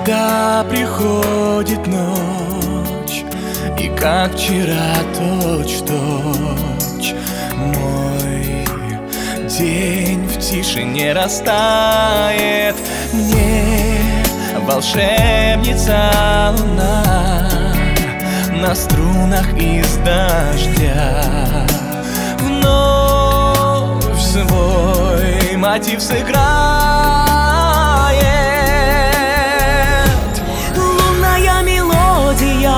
Когда приходит ночь, и как вчера точь-в-точь мой день в тишине растает, мне волшебница луна на струнах из дождя вновь свой мотив сыграет. Лунная мелодия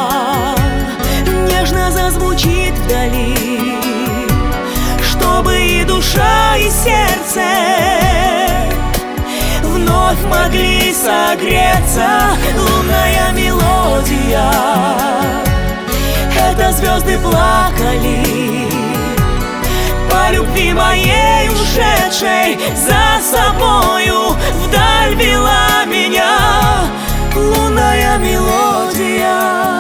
нежно зазвучит вдали, чтобы и душа, и сердце вновь могли согреться. Лунная мелодия — это звезды плакали по любви моей ушедшей, за собою вдаль вела меня лунная мелодия.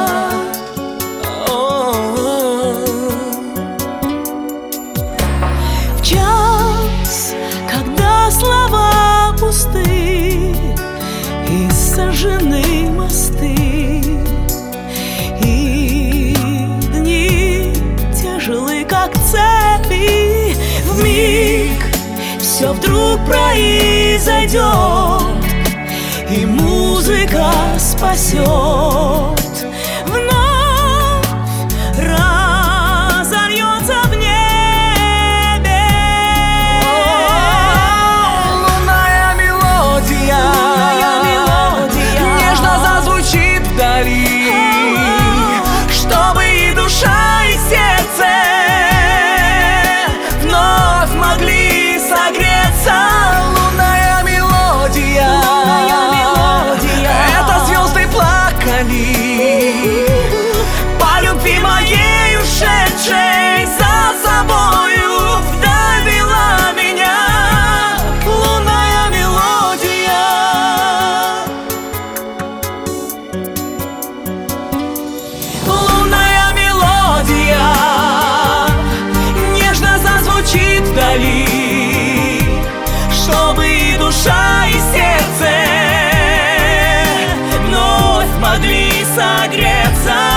В час, когда слова пусты и сожжены мосты, и дни тяжелы, как цепи, вмиг все вдруг произойдет, и музыка спасет, вновь разольется в небе. Лунная мелодия нежно зазвучит вдали, чтобы и душа, и сердце вновь могли согреться. Лунная мелодия — это звезды плакали по любви моей ушедшей, за собою вдаль вела меня лунная мелодия. Лунная мелодия нежно зазвучит вдали, чтобы и душа, и сердце вновь могли согреться.